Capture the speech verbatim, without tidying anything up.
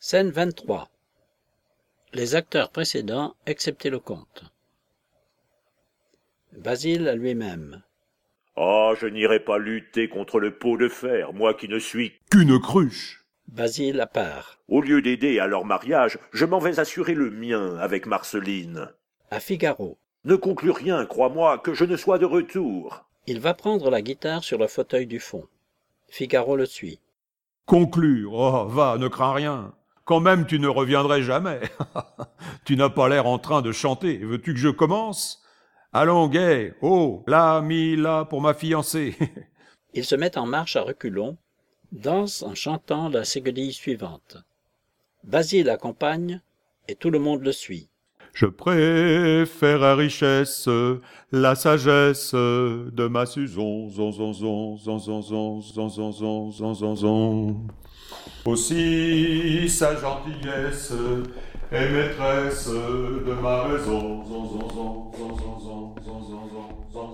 Scène vingt-trois. Les acteurs précédents, excepté le comte. Basile à lui-même. Ah, je n'irai pas lutter contre le pot de fer, moi qui ne suis qu'une cruche. Basile à part. Au lieu d'aider à leur mariage, je m'en vais assurer le mien avec Marceline. À Figaro. Ne conclus rien, crois-moi, que je ne sois de retour. Il va prendre la guitare sur le fauteuil du fond. Figaro le suit. Conclure, oh, va, ne crains rien. Quand même, tu ne reviendrais jamais. Tu n'as pas l'air en train de chanter. Veux-tu que je commence ? Allons, gai, oh, la, mi, la pour ma fiancée. Il se met en marche à reculons, danse en chantant la ségudille suivante. Basile accompagne et tout le monde le suit. Je préfère à richesse la sagesse de ma Suzon, zon, zon, zon, zon, zon, zon, zon, zon, zon, zon, zon, zon. Aussi sa gentillesse est maîtresse de ma raison, zon, zon, zon, zon, zon, zon, zon, zon, zon, zon,